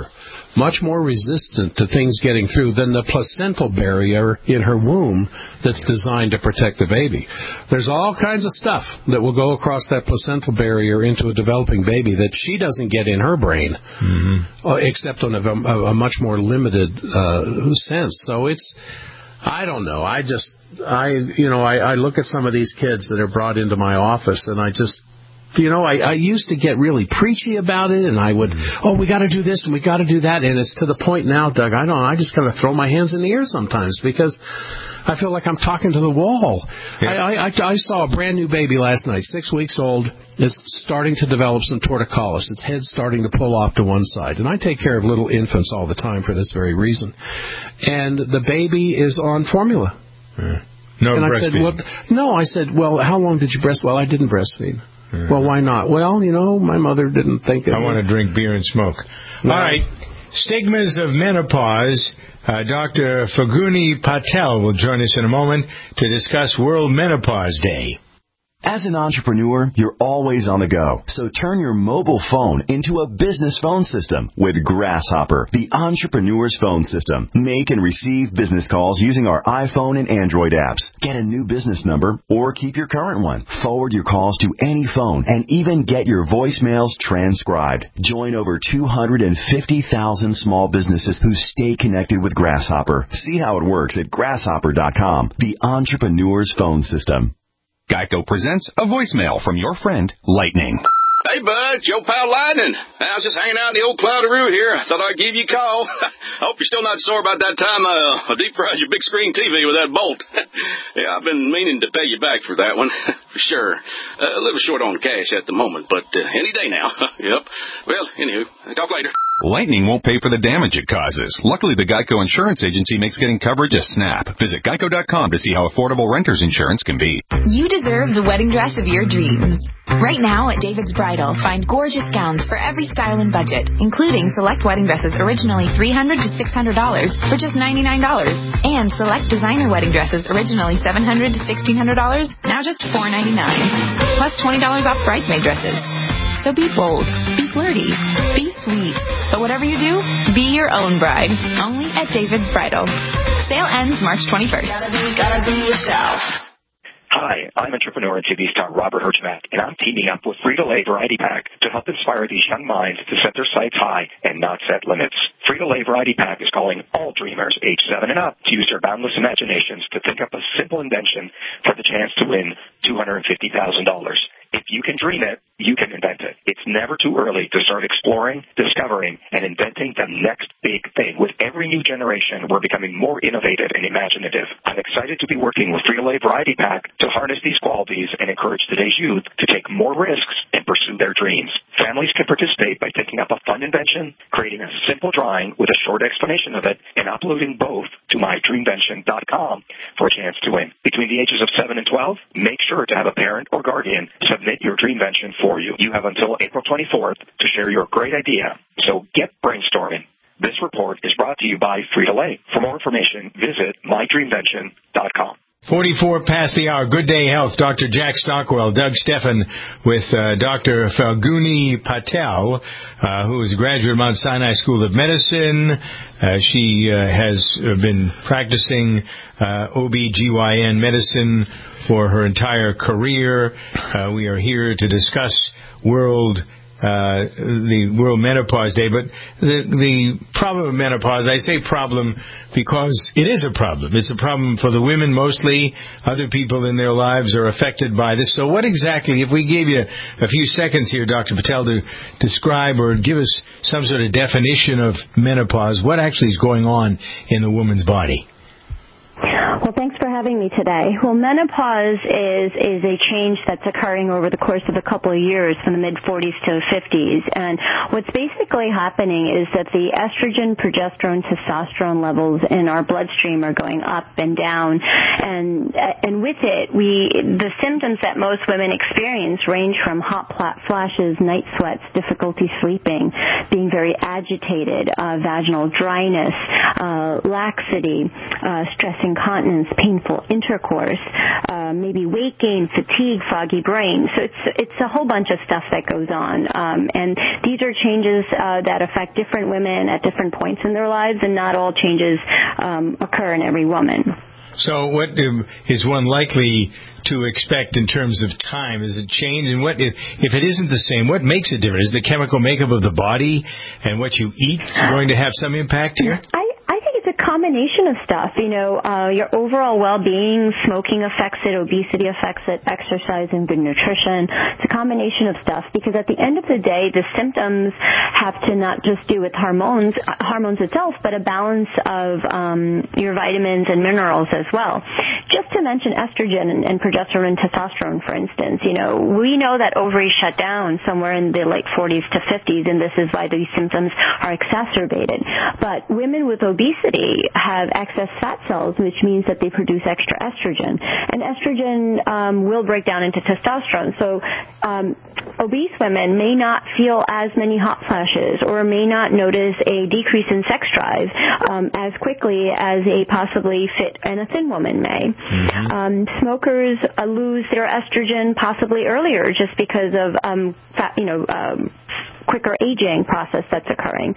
much more resistant to things getting through than the placental barrier in her womb that's designed to protect the baby. There's all kinds of stuff that will go across that placental barrier into a developing baby that she doesn't get in her brain, mm-hmm. except on a, a, a much more limited uh, sense. So it's, I don't know. I just, I, you know, I, I look at some of these kids that are brought into my office, and I just, you know, I, I used to get really preachy about it, and I would, oh, we got to do this and we got to do that, and it's to the point now, Doug, I don't, I just kind of throw my hands in the air sometimes because I feel like I'm talking to the wall. Yeah. I, I, I saw a brand new baby last night, six weeks old, is starting to develop some torticollis. Its head's starting to pull off to one side, and I take care of little infants all the time for this very reason. And the baby is on formula. Yeah. No and I said, well, no, I said, well, how long did you breastfeed? Well, I didn't breastfeed. Mm-hmm. Well, why not? Well, you know, my mother didn't think it. I want to drink beer and smoke. No. All right. Stigmas of menopause. Uh, Doctor Falguni Patel will join us in a moment to discuss World Menopause Day. As an entrepreneur, you're always on the go. So turn your mobile phone into a business phone system with Grasshopper, the entrepreneur's phone system. Make and receive business calls using our iPhone and Android apps. Get a new business number or keep your current one. Forward your calls to any phone and even get your voicemails transcribed. Join over two hundred fifty thousand small businesses who stay connected with Grasshopper. See how it works at grasshopper dot com, the entrepreneur's phone system. Geico presents a voicemail from your friend, Lightning. Hey, bud, it's your pal Lightning. I was just hanging out in the old Cloudy Roo here. I thought I'd give you a call. I hope you're still not sore about that time uh, I deep fried your big screen T V with that bolt. Yeah, I've been meaning to pay you back for that one, for sure. Uh, a little short on cash at the moment, but uh, any day now. Yep. Well, anywho, talk later. Lightning won't pay for the damage it causes. Luckily, the Geico Insurance Agency makes getting coverage a snap. Visit geico dot com to see how affordable renter's insurance can be. You deserve the wedding dress of your dreams. Right now at David's Bridal, find gorgeous gowns for every style and budget, including select wedding dresses originally three hundred dollars to six hundred dollars for just ninety-nine dollars, and select designer wedding dresses originally seven hundred dollars to sixteen hundred dollars, now just four ninety-nine, plus twenty dollars off bridesmaid dresses. So be bold, be flirty, be sweet, but whatever you do, be your own bride. Only at David's Bridal. Sale ends March twenty-first. Gotta be, gotta be yourself. Hi, I'm entrepreneur and T V star Robert Herjavec, and I'm teaming up with Frito-Lay Variety Pack to help inspire these young minds to set their sights high and not set limits. Frito-Lay Variety Pack is calling all dreamers age seven and up to use their boundless imaginations to think up a simple invention for the chance to win two hundred fifty thousand dollars. If you can dream it, you can invent it. It's never too early to start exploring, discovering, and inventing the next big thing. With every new generation, we're becoming more innovative and imaginative. I'm excited to be working with Frito-Lay Variety Pack to harness these qualities and encourage today's youth to take more risks and pursue their dreams. Families can participate by picking up a fun invention, creating a simple drawing with a short explanation of it, and uploading both to my dreamvention dot com for a chance to win. Between the ages of seven and twelve, make sure to have a parent or guardian submit your dreamvention for you. You have until April twenty-fourth to share your great idea, so get brainstorming. This report is brought to you by Frito-Lay. For more information, visit my dreamvention dot com. forty-four past the hour. Good Day Health. Doctor Jack Stockwell, Doug Steffen with uh, Doctor Falguni Patel, uh, who is a graduate of Mount Sinai School of Medicine. Uh, she uh, has been practicing uh, O B G Y N medicine for her entire career. Uh, we are here to discuss World Uh, the World Menopause Day, but the the problem of menopause, I say problem because it is a problem. It's a problem for the women mostly. Other people in their lives are affected by this. So what exactly, if we gave you a few seconds here, Doctor Patel, to describe or give us some sort of definition of menopause, what actually is going on in the woman's body? Well, thanks for having me today. Well, menopause is is a change that's occurring over the course of a couple of years from the mid-forties to fifties. And what's basically happening is that the estrogen, progesterone, testosterone levels in our bloodstream are going up and down. And and with it, we the symptoms that most women experience range from hot flashes, night sweats, difficulty sleeping, being very agitated, uh, vaginal dryness, uh, laxity, uh, stress incontinence, painful painful intercourse, uh, maybe weight gain, fatigue, foggy brain. So it's it's a whole bunch of stuff that goes on. Um, and these are changes uh, that affect different women at different points in their lives, and not all changes um, occur in every woman. So what um, is one likely to expect in terms of time? Is it change? And what if, if it isn't the same, what makes it different? Is the chemical makeup of the body and what you eat going to have some impact here? I I think it's a combination of stuff. You know, uh, your overall well-being, smoking affects it, obesity affects it, exercise and good nutrition. It's a combination of stuff because at the end of the day, the symptoms have to not just do with hormones, uh, hormones itself, but a balance of um, your vitamins and minerals as well. Just to mention estrogen and, and progesterone and testosterone, for instance, you know, we know that ovaries shut down somewhere in the late forties to fifties, and this is why these symptoms are exacerbated. But women with obesity have excess fat cells, which means that they produce extra estrogen. And estrogen um, will break down into testosterone. So um, obese women may not feel as many hot flashes or may not notice a decrease in sex drive um, as quickly as a possibly fit and a thin woman may. Mm-hmm. Um, smokers uh, lose their estrogen possibly earlier just because of, um, fat, you know, um, quicker aging process that's occurring.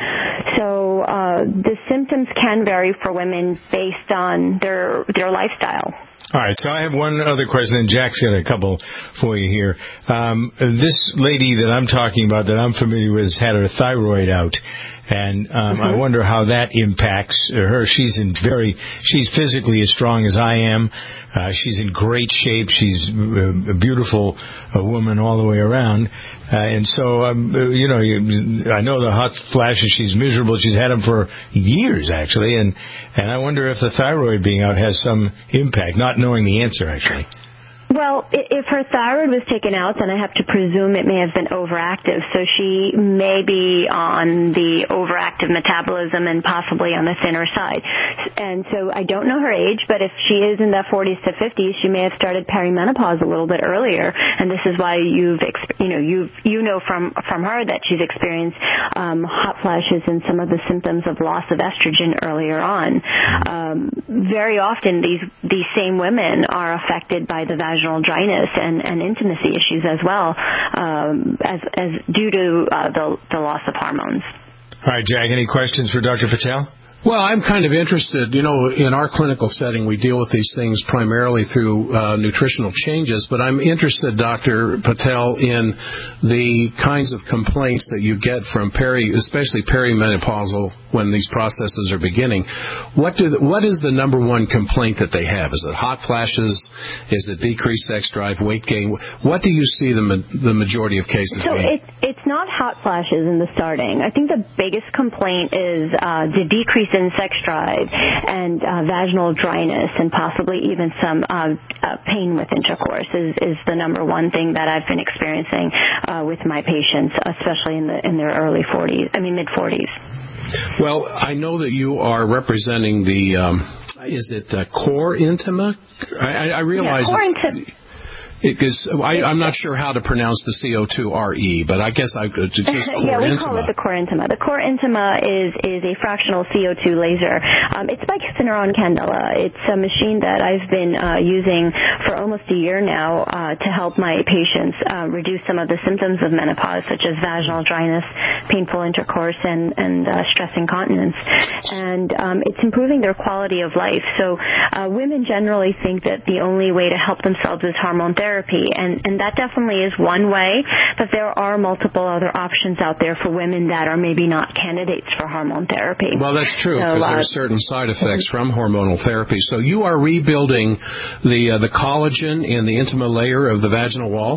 So uh, the symptoms can vary for women based on their their lifestyle. All right, so I have one other question, and Jack's got a couple for you here. Um, this lady that I'm talking about, that I'm familiar with, has had her thyroid out, and um, mm-hmm. I wonder how that impacts her. She's in very, she's physically as strong as I am. Uh, she's in great shape. She's a beautiful uh, woman all the way around. Uh, and so, um, you know, you, I know the hot flashes, she's miserable. She's had them for years, actually. And, and I wonder if the thyroid being out has some impact, not knowing the answer, actually. Well, if her thyroid was taken out, then I have to presume it may have been overactive. So she may be on the overactive metabolism and possibly on the thinner side. And so I don't know her age, but if she is in the forties to fifties, she may have started perimenopause a little bit earlier. And this is why you've, you know, you you know from from her that she's experienced um, hot flashes and some of the symptoms of loss of estrogen earlier on. Um, very often, these these same women are affected by the vaginal dryness and, and intimacy issues as well, um, as, as due to uh, the, the loss of hormones. All right, Jack, any questions for Doctor Patel? Well, I'm kind of interested, you know, in our clinical setting, we deal with these things primarily through uh, nutritional changes, but I'm interested, Doctor Patel, in the kinds of complaints that you get from peri, especially perimenopausal, when these processes are beginning. What do the, what is the number one complaint that they have? Is it hot flashes? Is it decreased sex drive, weight gain? What do you see the the majority of cases so being? It, it's not hot flashes in the starting. I think the biggest complaint is uh, the decrease in sex drive and uh, vaginal dryness and possibly even some uh, uh, pain with intercourse is, is the number one thing that I've been experiencing uh, with my patients, especially in the in their early forties, I mean mid forties. Well, I know that you are representing the, um, is it uh, Core Intima? I, I realize yeah, Core it's... Intima. Because I, I'm not sure how to pronounce the C O two R E, but I guess I could just Core yeah, we Intima. call it the Core Intima. The Core Intima is is a fractional C O two laser. Um, it's by Syneron Candela. It's a machine that I've been uh, using for almost a year now uh, to help my patients uh, reduce some of the symptoms of menopause, such as vaginal dryness, painful intercourse, and and uh, stress incontinence. And um, it's improving their quality of life. So uh, women generally think that the only way to help themselves is hormone therapy. And, and that definitely is one way, but there are multiple other options out there for women that are maybe not candidates for hormone therapy. Well, that's true, so, because uh, there are certain side effects from hormonal therapy. So you are rebuilding the uh, the collagen in the intima layer of the vaginal wall?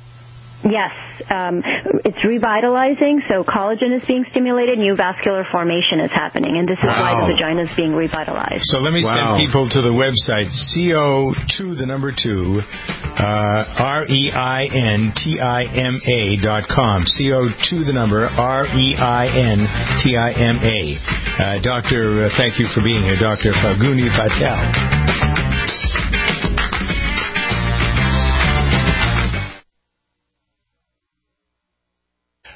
Yes, um, it's revitalizing, so collagen is being stimulated, new vascular formation is happening, and this is wow. why the vagina is being revitalized. So let me wow. send people to the website, C O two, the number two, uh, R E I N T I M A dot com. C O two, the number, R E I N T I M A. Uh, Doctor, uh, thank you for being here, Doctor Falguni Patel.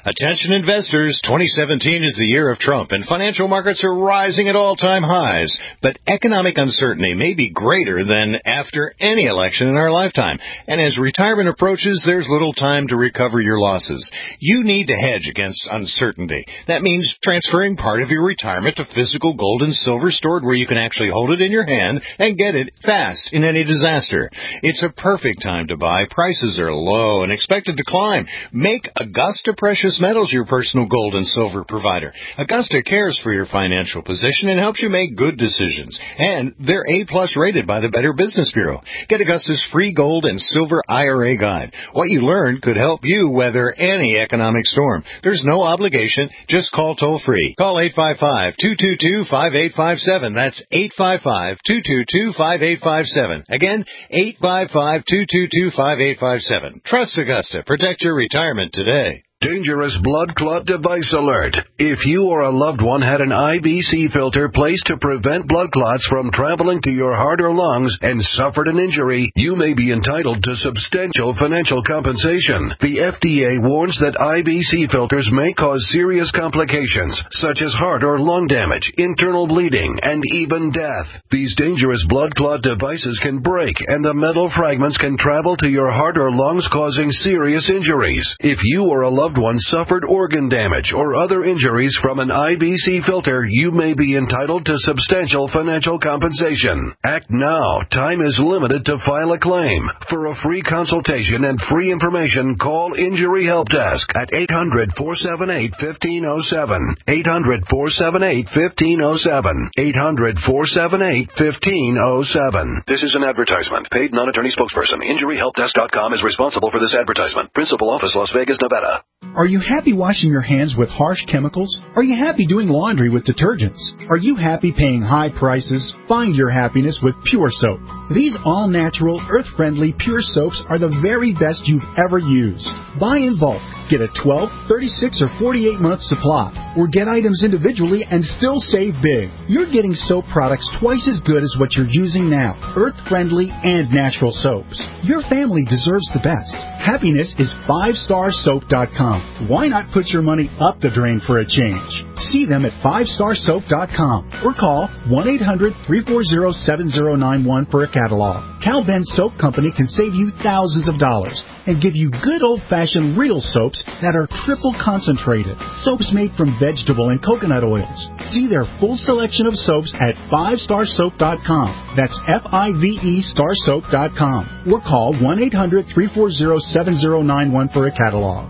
Attention investors, twenty seventeen is the year of Trump, and financial markets are rising at all-time highs. But economic uncertainty may be greater than after any election in our lifetime. And as retirement approaches, there's little time to recover your losses. You need to hedge against uncertainty. That means transferring part of your retirement to physical gold and silver stored where you can actually hold it in your hand and get it fast in any disaster. It's a perfect time to buy. Prices are low and expected to climb. Make Augusta Precious Metals your personal gold and silver provider. Augusta cares for your financial position and helps you make good decisions. And they're A-plus rated by the Better Business Bureau. Get Augusta's free gold and silver I R A guide. What you learn could help you weather any economic storm. There's no obligation. Just call toll-free. Call eight five five, two two two, five eight five seven. That's eight five five, two two two, five eight five seven. Again, eight five five, two two two, five eight five seven. Trust Augusta. Protect your retirement today. Dangerous blood clot device alert. If you or a loved one had an I V C filter placed to prevent blood clots from traveling to your heart or lungs and suffered an injury, you may be entitled to substantial financial compensation. The F D A warns that I V C filters may cause serious complications, such as heart or lung damage, internal bleeding, and even death. These dangerous blood clot devices can break, and the metal fragments can travel to your heart or lungs, causing serious injuries. If you or a loved loved one suffered organ damage or other injuries from an I V C filter, you may be entitled to substantial financial compensation. Act now. Time is limited to file a claim. For a free consultation and free information, call Injury Help Desk at eight hundred, four seven eight, one five zero seven. eight hundred, four seven eight, one five zero seven. eight hundred, four seven eight, one five zero seven. This is an advertisement. Paid non-attorney spokesperson. Injury Help Desk dot com is responsible for this advertisement. Principal office, Las Vegas, Nevada. Are you happy washing your hands with harsh chemicals? Are you happy doing laundry with detergents? Are you happy paying high prices? Find your happiness with Pure Soap. These all-natural, earth-friendly Pure Soaps are the very best you've ever used. Buy in bulk. Get a twelve, thirty-six, or forty-eight month supply. Or get items individually and still save big. You're getting soap products twice as good as what you're using now. Earth-friendly and natural soaps. Your family deserves the best. Happiness is five star soap dot com. Why not put your money up the drain for a change? See them at five star soap dot com or call one eight hundred, three four zero, seven zero nine one for a catalog. Cal Ben Soap Company can save you thousands of dollars and give you good old-fashioned real soaps that are triple concentrated. Soaps made from vegetable and coconut oils. See their full selection of soaps at five star soap dot com. That's F I V E star soap dot com. Or call one eight hundred, three four zero, seven zero nine one for a catalog.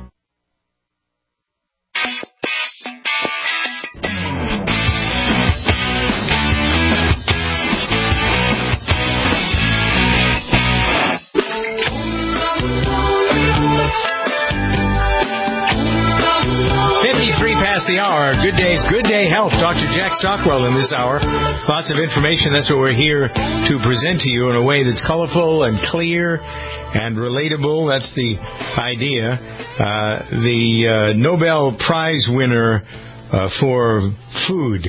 The hour. Good days, good day health. Doctor Jack Stockwell in this hour. Lots of information. That's what we're here to present to you in a way that's colorful and clear and relatable. That's the idea. Uh, the uh, Nobel Prize winner uh, for food.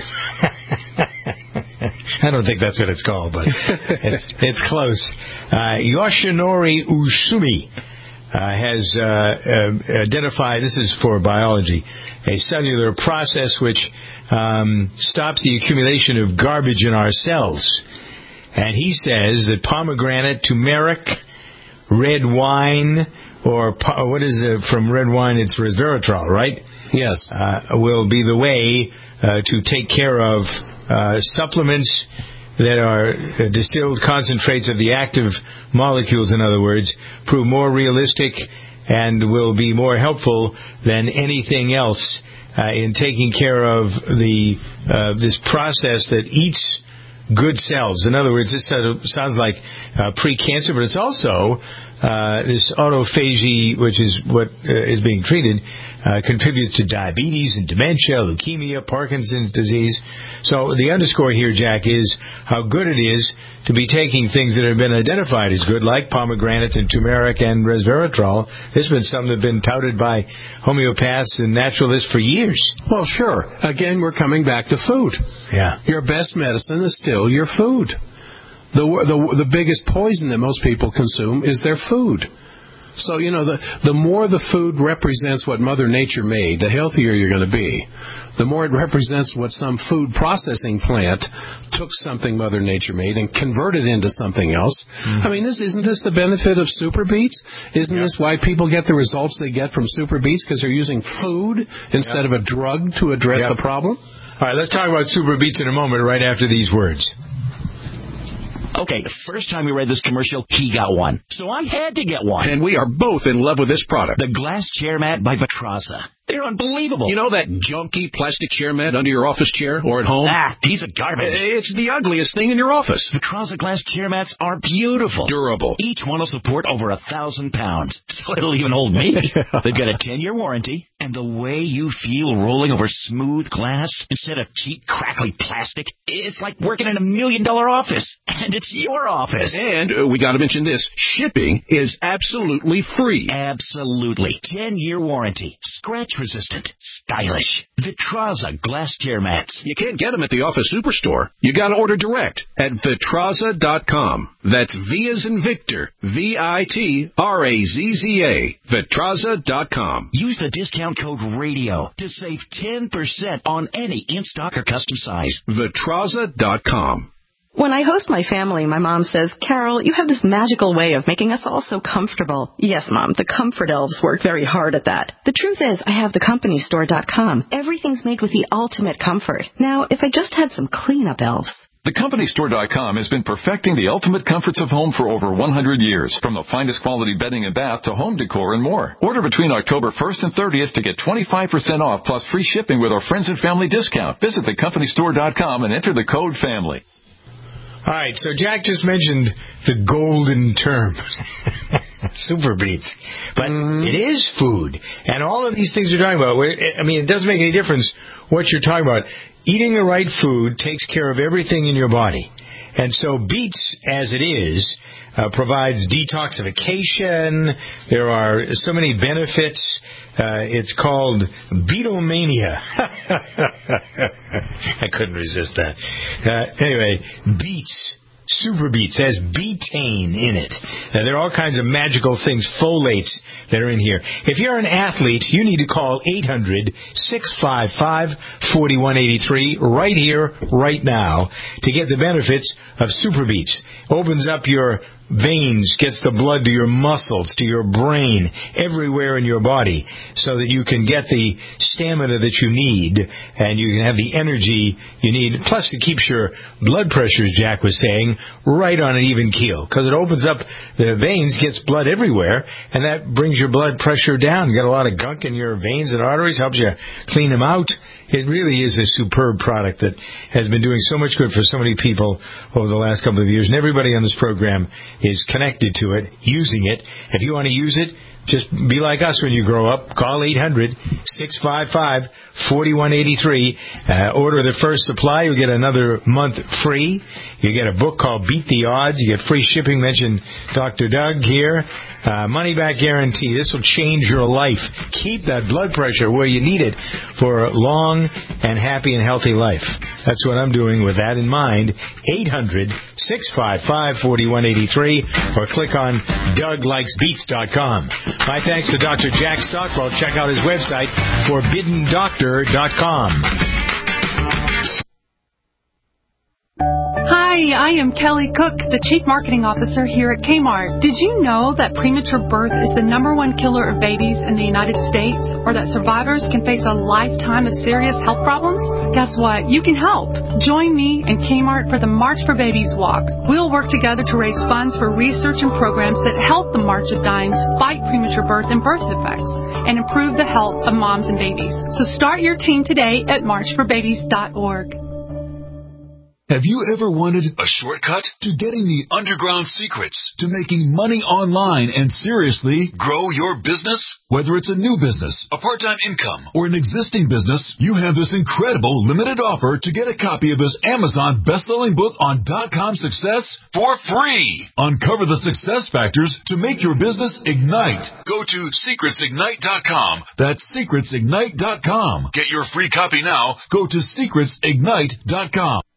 I don't think that's what it's called, but it, it's close. Uh, Yoshinori Usumi Uh, has uh, uh, identified, this is for biology, a cellular process which um, stops the accumulation of garbage in our cells. And he says that pomegranate, turmeric, red wine, or po- what is it from red wine? It's resveratrol, right? Yes. Uh, will be the way uh, to take care of uh, supplements that are uh, distilled concentrates of the active molecules, in other words, prove more realistic and will be more helpful than anything else uh, in taking care of the uh, this process that eats good cells. In other words, this sounds like uh, pre-cancer, but it's also uh, this autophagy, which is what uh, is being treated, uh, contributes to diabetes and dementia, leukemia, Parkinson's disease. So the underscore here, Jack, is how good it is to be taking things that have been identified as good, like pomegranates and turmeric and resveratrol. This has been something that's been touted by homeopaths and naturalists for years. Well, sure. Again, we're coming back to food. Yeah. Your best medicine is still your food. The, the, the biggest poison that most people consume is their food. So, you know, the, the more the food represents what Mother Nature made, the healthier you're going to be. The more it represents what some food processing plant took something Mother Nature made and converted into something else. Mm-hmm. I mean, this isn't this the benefit of Super Beets? Isn't yep. this why people get the results they get from Super Beets? Because they're using food instead yep. of a drug to address yep. the problem? All right, let's talk about Super Beets in a moment right after these words. Okay, the first time we read this commercial, he got one. So I had to get one. And we are both in love with this product. The Glass Chair Mat by Vitraza. They're unbelievable. You know that junky plastic chair mat under your office chair or at home? Ah, piece of garbage. It's the ugliest thing in your office. Vitraza glass chair mats are beautiful. Durable. Each one will support over a thousand pounds, so it'll even hold me. They've got a ten-year warranty, and the way you feel rolling over smooth glass instead of cheap, crackly plastic, it's like working in a million-dollar office, and it's your office. And uh, we got to mention this. Shipping is absolutely free. Absolutely. ten-year warranty. Scratch resistant, stylish. Vitraza glass chair mats. You can't get them at the office superstore. You got to order direct at Vitraza dot com. That's V as in Victor, V I T R A Z Z A, Vitraza dot com. Use the discount code RADIO to save ten percent on any in-stock or custom size. Vitraza dot com. When I host my family, my mom says, Carol, you have this magical way of making us all so comfortable. Yes, Mom, the comfort elves work very hard at that. The truth is, I have the company store dot com. Everything's made with the ultimate comfort. Now, if I just had some cleanup elves. The company store dot com has been perfecting the ultimate comforts of home for over one hundred years. From the finest quality bedding and bath to home decor and more. Order between October first and thirtieth to get twenty-five percent off plus free shipping with our friends and family discount. Visit the company store dot com and enter the code FAMILY. All right, so Jack just mentioned the golden term, Super Beets. But mm-hmm. it is food. And all of these things you're talking about, I mean, it doesn't make any difference what you're talking about. Eating the right food takes care of everything in your body. And so beets, as it is, uh, provides detoxification. There are so many benefits. Uh, it's called Beetlemania. I couldn't resist that. Uh, anyway, beets. Super Beets has betaine in it. Now, there are all kinds of magical things, folates, that are in here. If you're an athlete, you need to call eight hundred, six five five, four one eight three right here, right now, to get the benefits of Super Beets. Opens up your veins, gets the blood to your muscles, to your brain, everywhere in your body, so that you can get the stamina that you need, and you can have the energy you need. Plus, it keeps your blood pressure, as Jack was saying, right on an even keel, because it opens up the veins, gets blood everywhere, and that brings your blood pressure down. You got a lot of gunk in your veins and arteries, helps you clean them out. It really is a superb product that has been doing so much good for so many people over the last couple of years, and everybody on this program is connected to it, using it. If you want to use it, just be like us when you grow up. Call eight hundred, six five five, four one eight three. Uh, order the first supply. You'll get another month free. You get a book called Beat the Odds. You get free shipping. Mention Doctor Doug here. Uh, money back guarantee. This will change your life. Keep that blood pressure where you need it for a long and happy and healthy life. That's what I'm doing with that in mind. eight hundred, six five five, four one eight three or click on Doug Likes Beets dot com. My thanks to Doctor Jack Stockwell. Check out his website, forbidden doctor dot com. Hi, I am Kelly Cook, the Chief Marketing Officer here at Kmart. Did you know that premature birth is the number one killer of babies in the United States, or that survivors can face a lifetime of serious health problems? Guess what? You can help. Join me and Kmart for the March for Babies Walk. We'll work together to raise funds for research and programs that help the March of Dimes fight premature birth and birth defects and improve the health of moms and babies. So start your team today at march for babies dot org. Have you ever wanted a shortcut to getting the underground secrets to making money online and seriously grow your business? Whether it's a new business, a part-time income, or an existing business, you have this incredible limited offer to get a copy of this Amazon best-selling book on dot-com success for free. Uncover the success factors to make your business ignite. Go to secrets ignite dot com. That's secrets ignite dot com. Get your free copy now. Go to secrets ignite dot com.